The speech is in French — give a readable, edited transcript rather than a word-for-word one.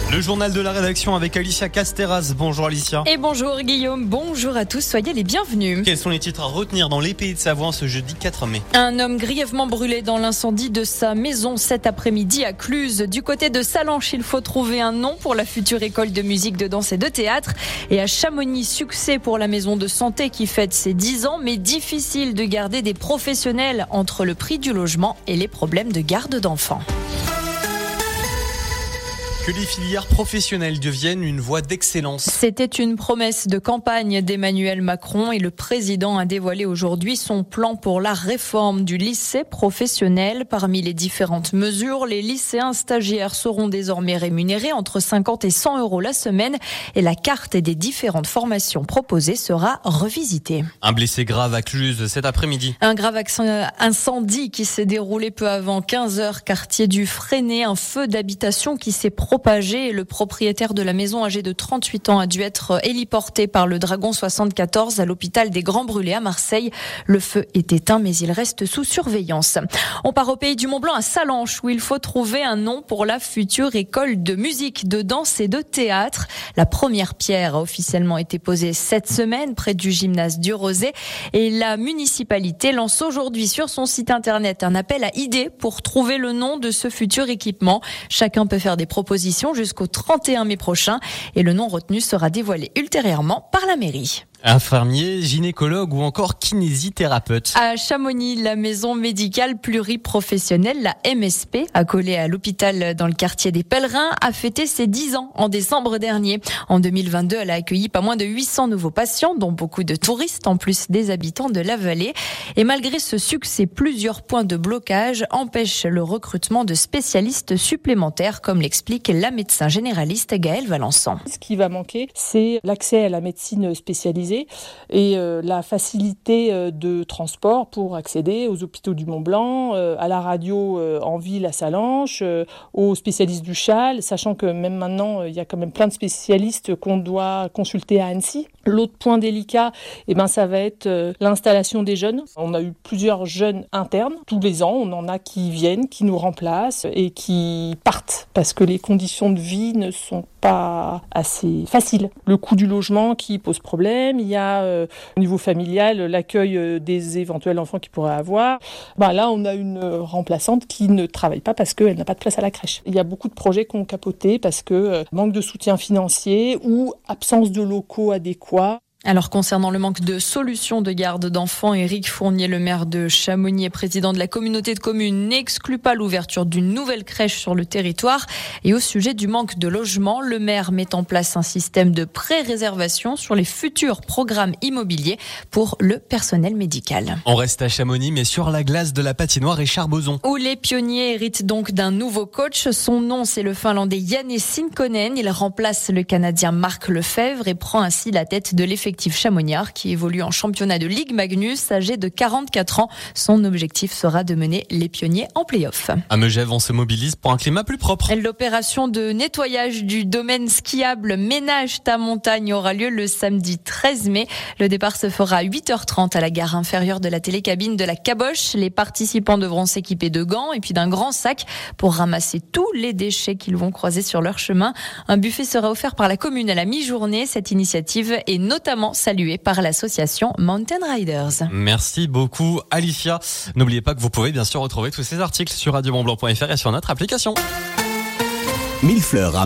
Le journal de la rédaction avec Alicia Casteras. Bonjour Alicia. Et bonjour Guillaume, bonjour à tous, soyez les bienvenus. Quels sont les titres à retenir dans les Pays de Savoie ce jeudi 4 mai? Un homme grièvement brûlé dans l'incendie de sa maison cet après-midi à Cluses. Du côté de Sallanches, il faut trouver un nom pour la future école de musique, de danse et de théâtre. Et à Chamonix, succès pour la maison de santé qui fête ses 10 ans, mais difficile de garder des professionnels entre le prix du logement et les problèmes de garde d'enfants. Que les filières professionnelles deviennent une voie d'excellence. C'était une promesse de campagne d'Emmanuel Macron et le président a dévoilé aujourd'hui son plan pour la réforme du lycée professionnel. Parmi les différentes mesures, les lycéens stagiaires seront désormais rémunérés entre 50 et 100 euros la semaine et la carte des différentes formations proposées sera revisitée. Un blessé grave à Cluses cet après-midi. Un grave incendie qui s'est déroulé peu avant 15h, quartier du Freinet. Un feu d'habitation qui s'est propagé. Le propriétaire de la maison, âgé de 38 ans, a dû être héliporté par le Dragon 74 à l'hôpital des Grands Brûlés à Marseille. Le feu est éteint, mais il reste sous surveillance. On part au pays du Mont-Blanc à Sallanches, où il faut trouver un nom pour la future école de musique, de danse et de théâtre. La première pierre a officiellement été posée cette semaine près du gymnase du Rosé. Et la municipalité lance aujourd'hui sur son site internet un appel à idées pour trouver le nom de ce futur équipement. Chacun peut faire des propositions jusqu'au 31 mai prochain et le nom retenu sera dévoilé ultérieurement par la mairie. Infirmier, gynécologue ou encore kinésithérapeute. À Chamonix, la maison médicale pluriprofessionnelle, la MSP, accolée à l'hôpital dans le quartier des Pèlerins, a fêté ses 10 ans en décembre dernier. En 2022, elle a accueilli pas moins de 800 nouveaux patients, dont beaucoup de touristes, en plus des habitants de la vallée. Et malgré ce succès, plusieurs points de blocage empêchent le recrutement de spécialistes supplémentaires, comme l'explique la médecin généraliste Gaëlle Valençon. Ce qui va manquer, c'est l'accès à la médecine spécialisée et la facilité de transport pour accéder aux hôpitaux du Mont-Blanc, à la radio en ville à Sallanches, aux spécialistes du Châle, sachant que même maintenant, il y a quand même plein de spécialistes qu'on doit consulter à Annecy. L'autre point délicat, ça va être l'installation des jeunes. On a eu plusieurs jeunes internes. Tous les ans, on en a qui viennent, qui nous remplacent et qui partent parce que les conditions de vie ne sont pas assez faciles. Le coût du logement qui pose problème. Il y a au niveau familial l'accueil des éventuels enfants qu'ils pourraient avoir. Là, on a une remplaçante qui ne travaille pas parce qu'elle n'a pas de place à la crèche. Il y a beaucoup de projets qui ont capoté parce que manque de soutien financier ou absence de locaux adéquats. Alors concernant le manque de solutions de garde d'enfants, Éric Fournier, le maire de Chamonix et président de la communauté de communes, n'exclut pas l'ouverture d'une nouvelle crèche sur le territoire. Et au sujet du manque de logement, le maire met en place un système de pré-réservation sur les futurs programmes immobiliers pour le personnel médical. On reste à Chamonix, mais sur la glace de la patinoire Richard Boson. Où les pionniers héritent donc d'un nouveau coach. Son nom, c'est le Finlandais Janne Sinkonen. Il remplace le Canadien Marc Lefebvre et prend ainsi la tête de l'effectif Chamonniard qui évolue en championnat de Ligue Magnus, âgé de 44 ans. Son objectif sera de mener les pionniers en play-off. À Megève, on se mobilise pour un climat plus propre. L'opération de nettoyage du domaine skiable Ménage ta montagne aura lieu le samedi 13 mai. Le départ se fera à 8h30 à la gare inférieure de la télécabine de la Caboche. Les participants devront s'équiper de gants et puis d'un grand sac pour ramasser tous les déchets qu'ils vont croiser sur leur chemin. Un buffet sera offert par la commune à la mi-journée. Cette initiative est notamment saluée par l'association Mountain Riders. Merci beaucoup Alicia. N'oubliez pas que vous pouvez bien sûr retrouver tous ces articles sur radiomontblanc.fr et sur notre application. Millefleurs.